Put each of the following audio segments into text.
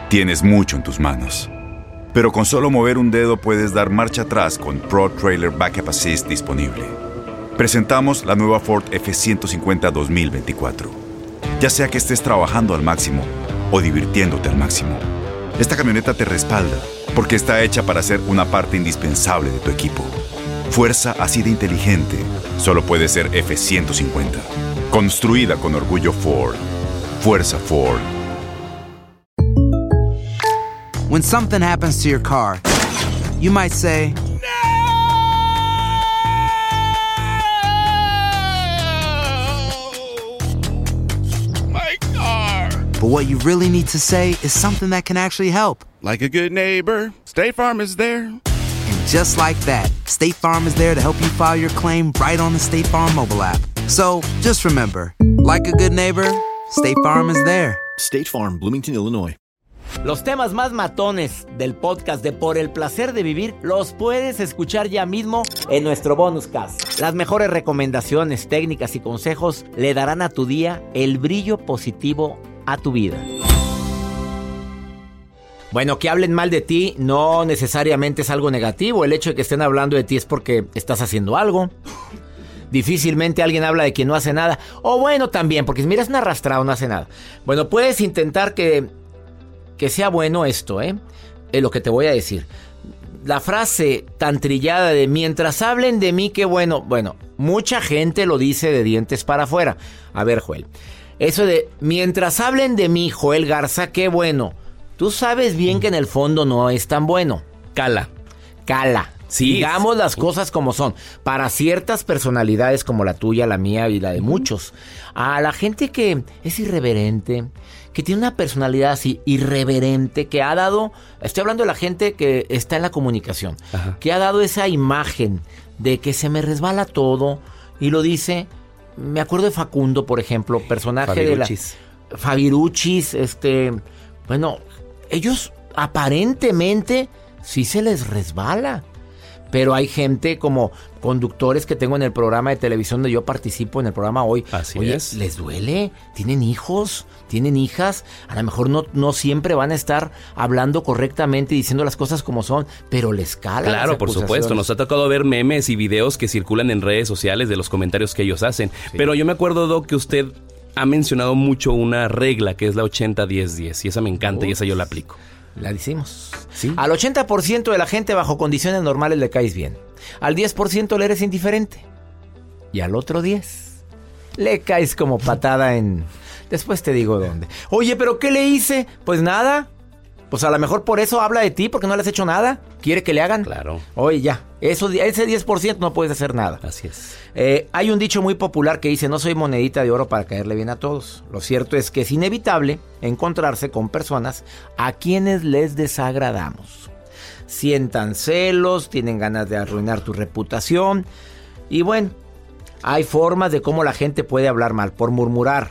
Tienes mucho en tus manos. Pero con solo mover un dedo puedes dar marcha atrás con Pro Trailer Backup Assist disponible. Presentamos la nueva Ford F-150 2024. Ya sea que estés trabajando al máximo o divirtiéndote al máximo, esta camioneta te respalda porque está hecha para ser una parte indispensable de tu equipo. Fuerza así de inteligente solo puede ser F-150. Construida con orgullo Ford. Fuerza Ford. When something happens to your car, you might say, My car! but what you really need to say is something that can actually help. Like a good neighbor, State Farm is there. And just like that, State Farm is there to help you file your claim right on the State Farm mobile app. So just remember, like a good neighbor, State Farm is there. State Farm, Bloomington, Illinois. Los temas más matones del podcast de Por el Placer de Vivir los puedes escuchar ya mismo en nuestro bonus cast. Las mejores recomendaciones, técnicas y consejos le darán a tu día el brillo positivo a tu vida. Bueno, que hablen mal de ti no necesariamente es algo negativo. El hecho de que estén hablando de ti es porque estás haciendo algo. Difícilmente alguien habla de quien no hace nada. O bueno, también, porque si miras un arrastrado no hace nada. Bueno, puedes intentar que sea bueno esto, Es lo que te voy a decir. La frase tan trillada de mientras hablen de mí, qué bueno. Bueno, mucha gente lo dice de dientes para afuera. A ver, Joel. Eso de mientras hablen de mí, Joel Garza, qué bueno. Tú sabes bien que en el fondo no es tan bueno. Cala. Sí, digamos las cosas como son. Para ciertas personalidades como la tuya, la mía y la de muchos. A la gente que es irreverente, que tiene una personalidad así irreverente, que ha dado, estoy hablando de la gente que está en la comunicación, que ha dado esa imagen de que se me resbala todo y lo dice. Me acuerdo de Facundo, por ejemplo, personaje Fabiruchis. de la Fabiruchis, bueno, ellos aparentemente sí se les resbala. Pero hay gente como conductores que tengo en el programa de televisión donde yo participo en el programa hoy. Así Oye, es. les duele, tienen hijos, tienen hijas. A lo mejor no siempre van a estar hablando correctamente y diciendo las cosas como son, pero les cala. Claro, por supuesto. Nos ha tocado ver memes y videos que circulan en redes sociales de los comentarios que ellos hacen. Sí. Pero yo me acuerdo, Doc, que usted ha mencionado mucho una regla que es la 80-10-10 y esa me encanta y esa yo la aplico. La decimos. ¿Sí? Al 80% de la gente bajo condiciones normales le caes bien. Al 10% le eres indiferente. Y al otro 10% le caes como patada en... Después te digo dónde. Oye, ¿pero qué le hice? Pues nada. Pues a lo mejor por eso habla de ti, porque no le has hecho nada. ¿Quiere que le hagan? Claro. Oye, ya. Ese 10% no puedes hacer nada. Así es. Hay un dicho muy popular que dice, no soy monedita de oro para caerle bien a todos. Lo cierto es que es inevitable encontrarse con personas a quienes les desagradamos. Sientan celos, tienen ganas de arruinar tu reputación. Y bueno, hay formas de cómo la gente puede hablar mal, por murmurar.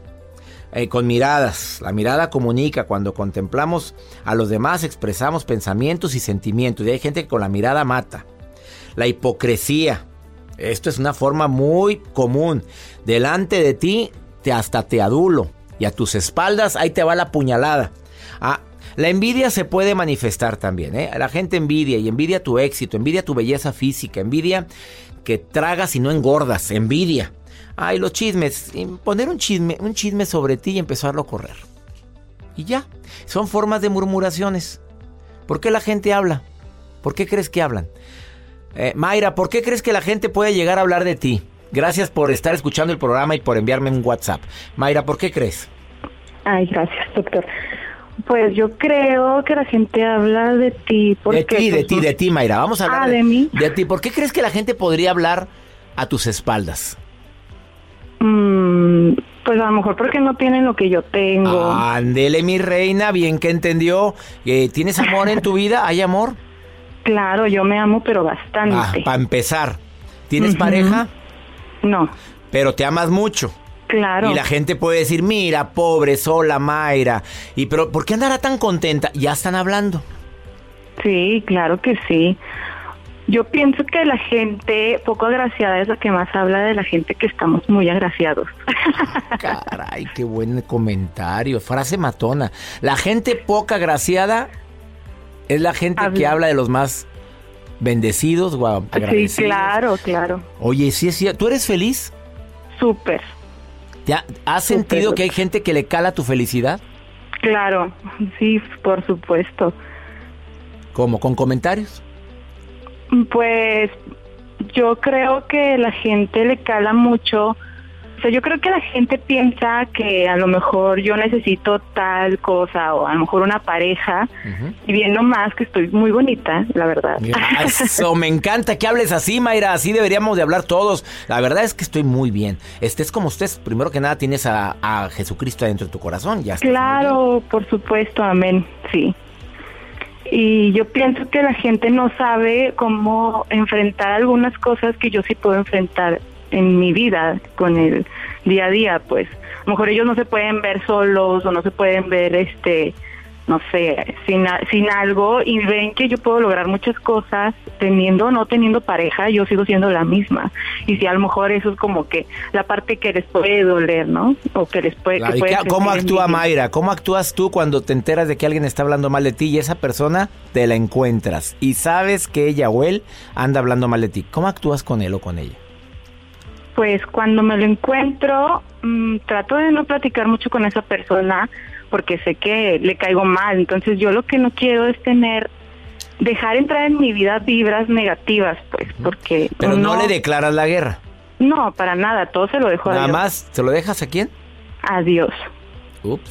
Con miradas. La mirada comunica. Cuando contemplamos a los demás expresamos pensamientos y sentimientos. Y hay gente que con la mirada mata. La hipocresía. Esto es una forma muy común. Delante de ti hasta te adulo. Y a tus espaldas ahí te va la puñalada. La envidia se puede manifestar también. La gente envidia y envidia tu éxito. Envidia tu belleza física. Envidia que tragas y no engordas. Envidia. Ay, los chismes. Poner un chisme sobre ti y empezarlo a correr. Y ya. Son formas de murmuraciones. ¿Por qué la gente habla? ¿Por qué crees que hablan? Mayra, ¿por qué crees que la gente puede llegar a hablar de ti? Gracias por estar escuchando el programa y por enviarme un WhatsApp. Mayra, ¿por qué crees? Ay, gracias, doctor. Pues yo creo que la gente habla de ti porque... De ti, Mayra. Vamos a hablar de mí. De ti. ¿Por qué crees que la gente podría hablar a tus espaldas? Pues a lo mejor porque no tienen lo que yo tengo. Ándele, mi reina, bien que entendió. ¿Tienes amor en tu vida? ¿Hay amor? Claro, yo me amo, pero bastante. Para empezar. ¿Tienes pareja? No. Pero te amas mucho. Claro. Y la gente puede decir, mira, pobre, sola Mayra. Pero ¿por qué andará tan contenta? Ya están hablando. Sí, claro que sí. Yo pienso que la gente poco agraciada es la que más habla de la gente que estamos muy agraciados. Caray, qué buen comentario. Frase matona. La gente poco agraciada es la gente que habla de los más bendecidos o agradecidos. Sí, claro. Oye, sí, ¿tú eres feliz? Súper. ¿Has sentido que hay gente que le cala tu felicidad? Claro, sí, por supuesto. ¿Cómo? ¿Con comentarios? Pues yo creo que la gente le cala mucho. O sea, yo creo que la gente piensa que a lo mejor yo necesito tal cosa o a lo mejor una pareja, y viendo más que estoy muy bonita, la verdad. Eso, me encanta que hables así, Mayra, así deberíamos de hablar todos. La verdad es que estoy muy bien. Estés como estés, primero que nada tienes a Jesucristo adentro de tu corazón. Ya estás. Claro, por supuesto, amén, sí. Y yo pienso que la gente no sabe cómo enfrentar algunas cosas que yo sí puedo enfrentar en mi vida, con el día a día, pues. A lo mejor ellos no se pueden ver solos o no se pueden ver, no sé, sin algo, y ven que yo puedo lograr muchas cosas teniendo o no teniendo pareja, yo sigo siendo la misma. Y si a lo mejor eso es como que la parte que les puede doler, ¿no? O que les puede... Claro, ¿cómo actúa Mayra? ¿Cómo actúas tú cuando te enteras de que alguien está hablando mal de ti y esa persona te la encuentras y sabes que ella o él anda hablando mal de ti? ¿Cómo actúas con él o con ella? Pues cuando me lo encuentro, trato de no platicar mucho con esa persona porque sé que le caigo mal. Entonces yo lo que no quiero es dejar entrar en mi vida vibras negativas, pues, porque... Pero no le declaras la guerra. No, para nada, todo se lo dejo a Dios. ¿Nada más se lo dejas a quién? A Dios. Ups.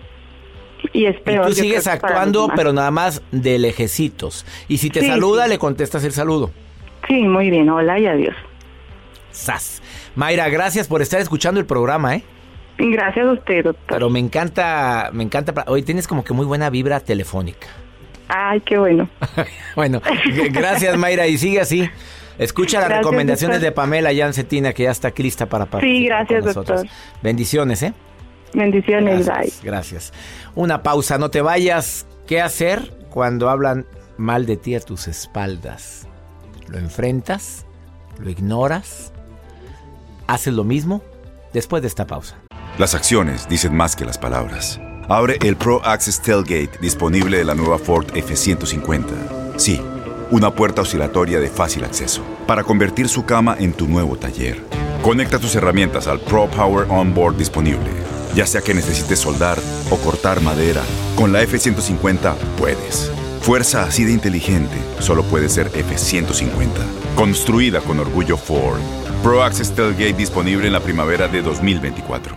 Y es peor. Y tú sigues actuando, pero nada más de lejecitos. Y si te saluda, le contestas el saludo. Sí, muy bien, hola y adiós. ¡Sas! Mayra, gracias por estar escuchando el programa, ¿eh? Gracias a usted, doctor. Pero me encanta. Hoy tienes como que muy buena vibra telefónica. Ay, qué bueno. Bueno, gracias, Mayra, y sigue así. Escucha las recomendaciones de Pamela Jancetina, que ya está lista para participar. Sí, gracias, con nosotros. doctor. Bendiciones, ¿eh? Bendiciones, gracias, bye. Gracias. Una pausa, no te vayas. ¿Qué hacer cuando hablan mal de ti a tus espaldas? ¿Lo enfrentas? ¿Lo ignoras? ¿Haces lo mismo? Después de esta pausa. Las acciones dicen más que las palabras. Abre el Pro Access Tailgate disponible de la nueva Ford F-150. Sí, una puerta oscilatoria de fácil acceso para convertir su cama en tu nuevo taller. Conecta tus herramientas al Pro Power Onboard disponible. Ya sea que necesites soldar o cortar madera, con la F-150 puedes. Fuerza así de inteligente solo puede ser F-150. Construida con orgullo Ford. Pro Access Tailgate disponible en la primavera de 2024.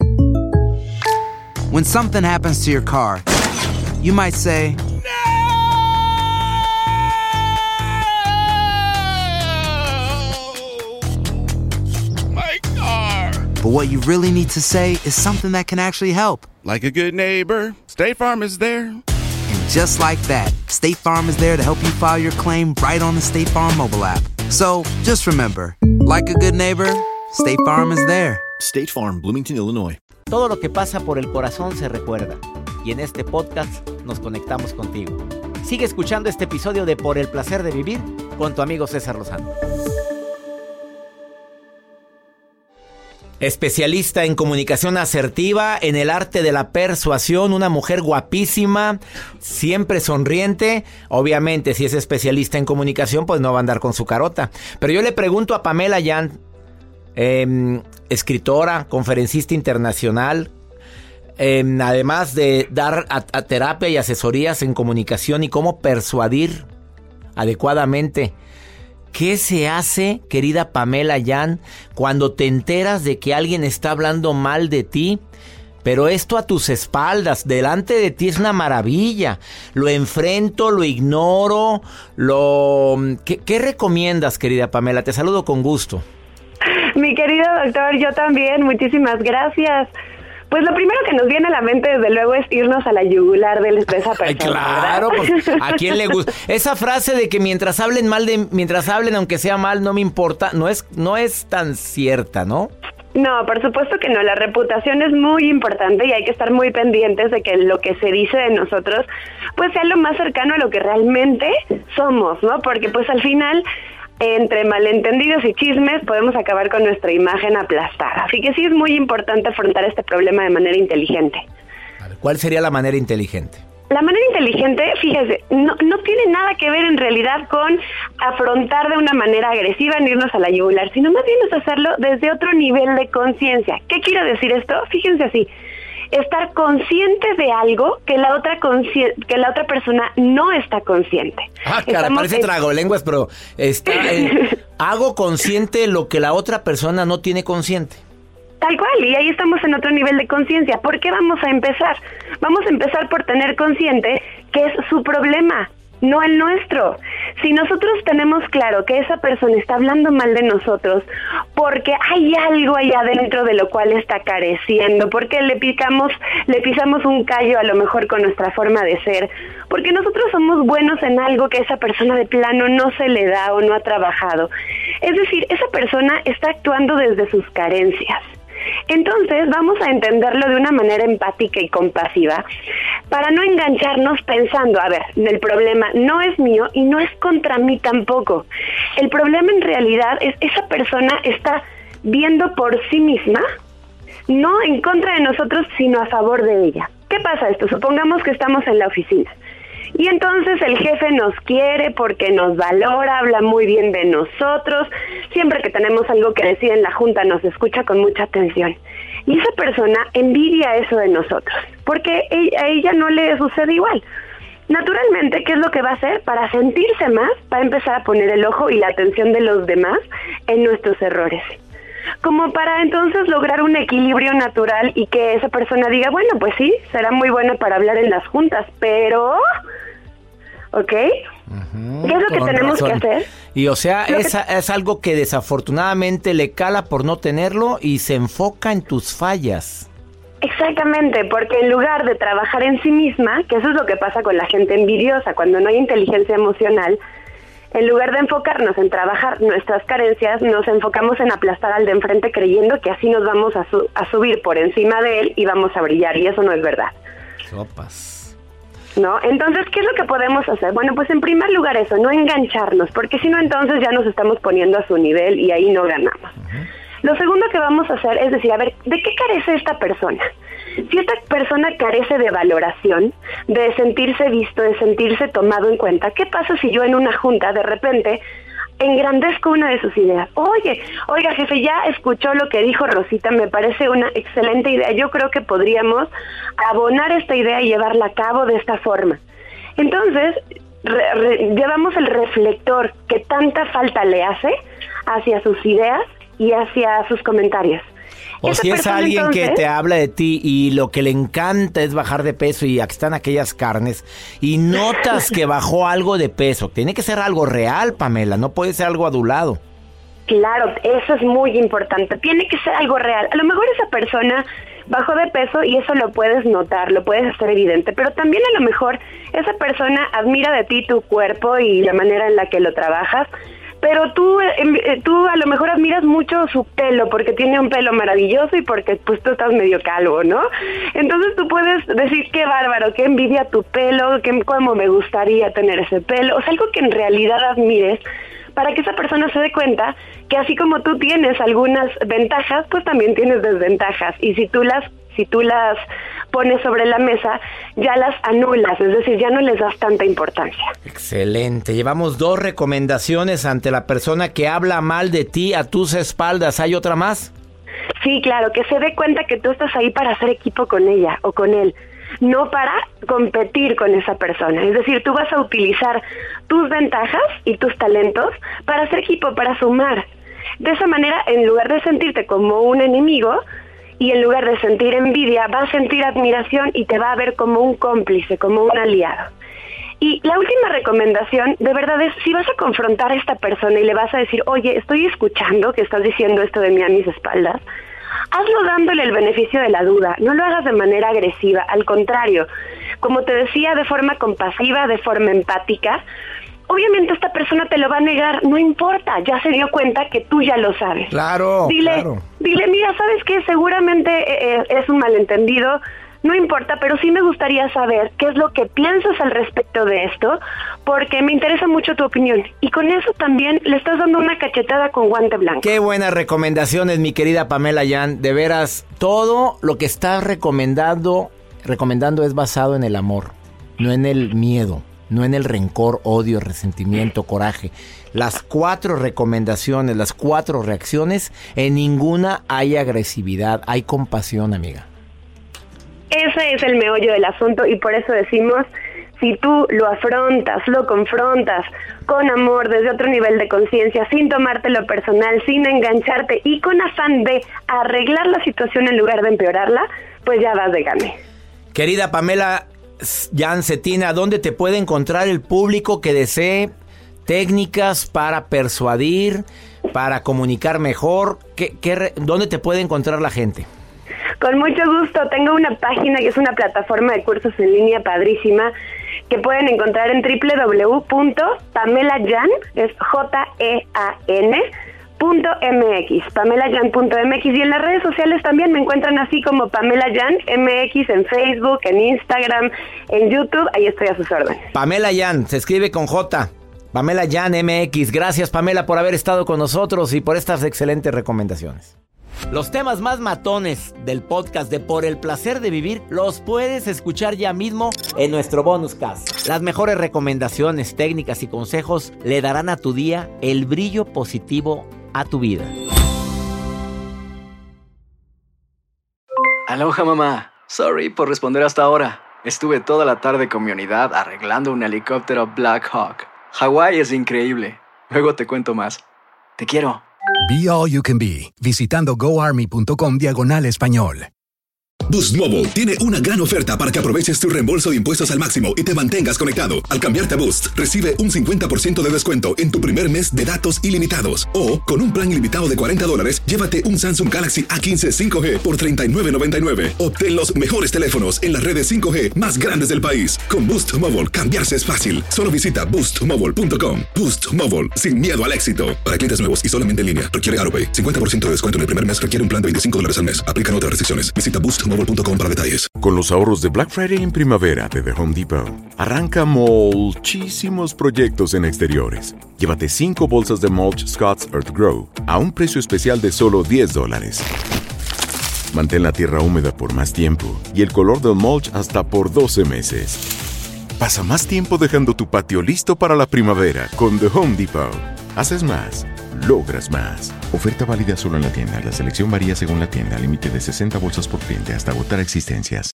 When something happens to your car, you might say, My car. but what you really need to say is something that can actually help. Like a good neighbor, State Farm is there. And just like that, State Farm is there to help you file your claim right on the State Farm mobile app. So just remember, like a good neighbor, State Farm is there. State Farm, Bloomington, Illinois. Todo lo que pasa por el corazón se recuerda. Y en este podcast nos conectamos contigo. Sigue escuchando este episodio de Por el Placer de Vivir con tu amigo César Lozano. Especialista en comunicación asertiva, en el arte de la persuasión, una mujer guapísima, siempre sonriente. Obviamente, si es especialista en comunicación, pues no va a andar con su carota. Pero yo le pregunto a Pamela Jan, escritora, conferencista internacional, además de dar a terapia y asesorías en comunicación y cómo persuadir adecuadamente. ¿Qué se hace, querida Pamela Jan, cuando te enteras de que alguien está hablando mal de ti? Pero esto a tus espaldas, delante de ti es una maravilla. Lo enfrento, lo ignoro, ¿Qué recomiendas, querida Pamela? Te saludo con gusto. Mi querido doctor, yo también, muchísimas gracias. Pues lo primero que nos viene a la mente, desde luego, es irnos a la yugular de esa persona. Ay, claro, pues, ¿a quién le gusta? Esa frase de que mientras hablen, aunque sea mal, no me importa, no es tan cierta, ¿no? No, por supuesto que no. La reputación es muy importante y hay que estar muy pendientes de que lo que se dice de nosotros pues sea lo más cercano a lo que realmente somos, ¿no? Porque pues al final, entre malentendidos y chismes, podemos acabar con nuestra imagen aplastada. Así que sí es muy importante afrontar este problema de manera inteligente. ¿Cuál sería la manera inteligente? La manera inteligente, fíjese, no tiene nada que ver en realidad con afrontar de una manera agresiva en irnos a la yugular, sino más bien es hacerlo desde otro nivel de conciencia. ¿Qué quiero decir esto? Fíjense así, estar consciente de algo que la otra persona no está consciente. Cara, parece tragolenguas, pero hago consciente lo que la otra persona no tiene consciente. Tal cual, y ahí estamos en otro nivel de conciencia. ¿Por qué vamos a empezar? Vamos a empezar por tener consciente que es su problema, no el nuestro. Si nosotros tenemos claro que esa persona está hablando mal de nosotros porque hay algo allá adentro de lo cual está careciendo, porque le pisamos un callo a lo mejor con nuestra forma de ser, porque nosotros somos buenos en algo que esa persona de plano no se le da o no ha trabajado. Es decir, esa persona está actuando desde sus carencias. Entonces vamos a entenderlo de una manera empática y compasiva para no engancharnos pensando, a ver, el problema no es mío y no es contra mí tampoco. El problema en realidad es esa persona está viendo por sí misma, no en contra de nosotros, sino a favor de ella. ¿Qué pasa esto? Supongamos que estamos en la oficina. Y entonces el jefe nos quiere porque nos valora, habla muy bien de nosotros, siempre que tenemos algo que decir en la junta nos escucha con mucha atención. Y esa persona envidia eso de nosotros, porque a ella no le sucede igual. Naturalmente, ¿qué es lo que va a hacer? Para sentirse más, va a empezar a poner el ojo y la atención de los demás en nuestros errores. Como para entonces lograr un equilibrio natural y que esa persona diga, bueno, pues sí, será muy buena para hablar en las juntas, pero... ¿Ok? Uh-huh. ¿Qué es lo que tenemos que hacer? Y o sea, es algo que desafortunadamente le cala por no tenerlo y se enfoca en tus fallas. Exactamente, porque en lugar de trabajar en sí misma, que eso es lo que pasa con la gente envidiosa, cuando no hay inteligencia emocional, en lugar de enfocarnos en trabajar nuestras carencias, nos enfocamos en aplastar al de enfrente creyendo que así nos vamos a subir por encima de él y vamos a brillar, y eso no es verdad. Sopas. ¿No? Entonces, ¿qué es lo que podemos hacer? Bueno, pues en primer lugar eso, no engancharnos, porque si no entonces ya nos estamos poniendo a su nivel y ahí no ganamos. Uh-huh. Lo segundo que vamos a hacer es decir, a ver, ¿de qué carece esta persona? Si esta persona carece de valoración, de sentirse visto, de sentirse tomado en cuenta, ¿qué pasa si yo en una junta de repente engrandezco una de sus ideas? Oiga jefe, ya escuchó lo que dijo Rosita, me parece una excelente idea, yo creo que podríamos abonar esta idea y llevarla a cabo de esta forma. Entonces, llevamos el reflector que tanta falta le hace hacia sus ideas y hacia sus comentarios. O si es alguien entonces, que te habla de ti y lo que le encanta es bajar de peso y aquí están aquellas carnes y notas que bajó algo de peso. Tiene que ser algo real, Pamela, no puede ser algo adulado. Claro, eso es muy importante, tiene que ser algo real. A lo mejor esa persona bajó de peso y eso lo puedes notar, lo puedes hacer evidente, pero también a lo mejor esa persona admira de ti tu cuerpo y la manera en la que lo trabajas, pero tú a lo mejor admiras mucho su pelo porque tiene un pelo maravilloso y porque pues tú estás medio calvo, ¿no? Entonces tú puedes decir, qué bárbaro, qué envidia tu pelo, cómo me gustaría tener ese pelo, o sea, algo que en realidad admires, para que esa persona se dé cuenta que así como tú tienes algunas ventajas, pues también tienes desventajas, y si tú las pones sobre la mesa, ya las anulas, es decir, ya no les das tanta importancia. Excelente, llevamos 2 recomendaciones ante la persona que habla mal de ti a tus espaldas. ¿Hay otra más? Sí, claro, que se dé cuenta que tú estás ahí para hacer equipo con ella o con él, no para competir con esa persona. Es decir, tú vas a utilizar tus ventajas y tus talentos para hacer equipo, para sumar. De esa manera, en lugar de sentirte como un enemigo, y en lugar de sentir envidia, va a sentir admiración y te va a ver como un cómplice, como un aliado. Y la última recomendación, de verdad, es si vas a confrontar a esta persona y le vas a decir, oye, estoy escuchando que estás diciendo esto de mí a mis espaldas, hazlo dándole el beneficio de la duda, no lo hagas de manera agresiva, al contrario, como te decía, de forma compasiva, de forma empática. Obviamente esta persona te lo va a negar, no importa, ya se dio cuenta que tú ya lo sabes. Claro, dile, mira, ¿sabes qué? Seguramente es un malentendido, no importa, pero sí me gustaría saber qué es lo que piensas al respecto de esto, porque me interesa mucho tu opinión. Y con eso también le estás dando una cachetada con guante blanco. Qué buenas recomendaciones, mi querida Pamela Yan. De veras, todo lo que estás recomendando es basado en el amor, no en el miedo, no en el rencor, odio, resentimiento, coraje. Las 4 recomendaciones, las 4 reacciones, en ninguna hay agresividad, hay compasión, amiga. Ese es el meollo del asunto y por eso decimos, si tú lo afrontas, lo confrontas con amor, desde otro nivel de conciencia, sin tomártelo personal, sin engancharte y con afán de arreglar la situación en lugar de empeorarla, pues ya vas de gane. Querida Pamela Yan Cetina, ¿dónde te puede encontrar el público que desee técnicas para persuadir, para comunicar mejor? ¿Dónde te puede encontrar la gente? Con mucho gusto, tengo una página que es una plataforma de cursos en línea padrísima que pueden encontrar en www.pamelayan, es JEAN.mx, pamelayan.mx, y en las redes sociales también me encuentran así como Pamela Yan MX, en Facebook, en Instagram, en YouTube, ahí estoy a sus órdenes. Pamela Yan, se escribe con J, Pamela Yan MX. Gracias, Pamela, por haber estado con nosotros y por estas excelentes recomendaciones. Los temas más matones del podcast de Por el Placer de Vivir los puedes escuchar ya mismo en nuestro bonus cast. Las mejores recomendaciones, técnicas y consejos le darán a tu día el brillo positivo a tu vida. Aloha, mamá. Sorry por responder hasta ahora. Estuve toda la tarde con mi unidad arreglando un helicóptero Black Hawk. Hawái es increíble. Luego te cuento más. Te quiero. Be All You Can Be, visitando goarmy.com/español. Boost Mobile tiene una gran oferta para que aproveches tu reembolso de impuestos al máximo y te mantengas conectado. Al cambiarte a Boost, recibe un 50% de descuento en tu primer mes de datos ilimitados. O, con un plan ilimitado de $40, llévate un Samsung Galaxy A15 5G por $39.99. Obtén los mejores teléfonos en las redes 5G más grandes del país. Con Boost Mobile, cambiarse es fácil. Solo visita boostmobile.com. Boost Mobile, sin miedo al éxito. Para clientes nuevos y solamente en línea, requiere AutoPay. 50% de descuento en el primer mes requiere un plan de $25 al mes. Aplican otras restricciones. Visita boostmobile.com para detalles. Con los ahorros de Black Friday en primavera de The Home Depot, arranca muchísimos proyectos en exteriores. Llévate 5 bolsas de mulch Scott's Earth Grow a un precio especial de solo $10. Mantén la tierra húmeda por más tiempo y el color del mulch hasta por 12 meses. Pasa más tiempo dejando tu patio listo para la primavera con The Home Depot. Haces más, logras más. Oferta válida solo en la tienda. La selección varía según la tienda. Límite de 60 bolsas por cliente hasta agotar existencias.